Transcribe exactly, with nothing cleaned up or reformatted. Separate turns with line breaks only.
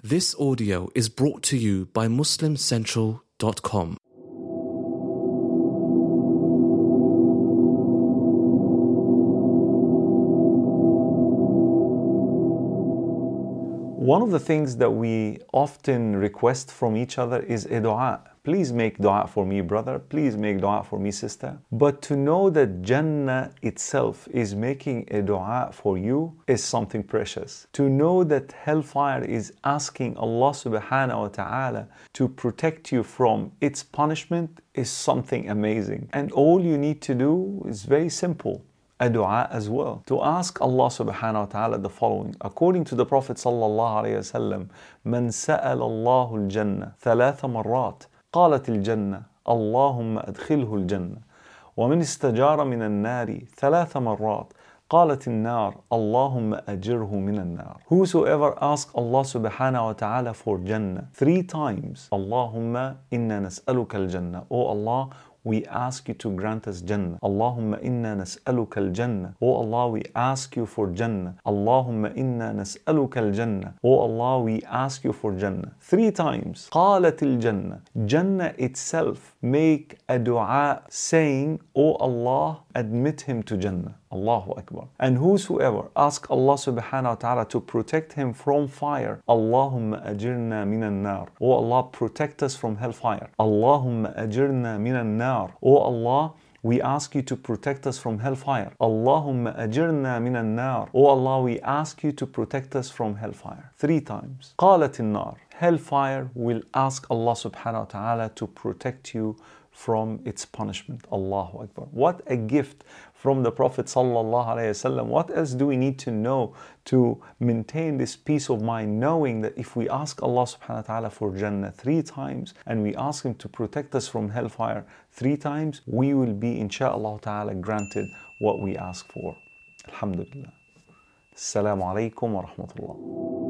This audio is brought to you by Muslim Central dot com.
One of the things that we often request from each other is a dua. Please make dua for me, brother. Please make dua for me, sister. But to know that Jannah itself is making a dua for you is something precious. To know that hellfire is asking Allah subhanahu wa ta'ala to protect you from its punishment is something amazing. And all you need to do is very simple. A dua as well. To ask Allah subhanahu wa ta'ala the following. According to the Prophet sallallahu alayhi wa sallam, من سأل الله الجنة ثلاث مرات قالت الجنة اللهم أدخله الجنة ومن استجار من النار ثلاث مرات قالت النار اللهم أجره من النار. Whosoever asks Allah subhanahu wa ta'ala for Jannah three times, Allahumma inna nas'aluka al-Jannah. Oh Allah, we ask you to grant us Jannah. Allahumma inna nas'aluka al-Jannah. Oh Allah, we ask you for Jannah. Allahumma inna nas'aluka al-Jannah. Oh Allah, we ask you for Jannah. Three times. قالت الجنة. Jannah itself make a dua saying, Oh Allah, admit him to Jannah. Allahu Akbar. And whosoever asks Allah subhanahu wa ta'ala to protect him from fire, Allahumma ajirna minan nar. Oh Allah, protect us from hellfire. Allahumma ajirna minan nar. Oh Allah, we ask you to protect us from hellfire. Allahumma ajirna minan nar. Oh Allah, we ask you to protect us from hellfire. Three times. قالت النار. Hellfire will ask Allah subhanahu wa ta'ala to protect you from its punishment. Allahu Akbar. What a gift from the Prophet sallallahu alaihi wasallam. What else do we need to know to maintain this peace of mind, knowing that if we ask Allah subhanahu wa ta'ala for Jannah three times and we ask Him to protect us from hellfire three times, we will be insha'Allah ta'ala granted what we ask for. Alhamdulillah. Assalamu alaikum wa rahmatullah.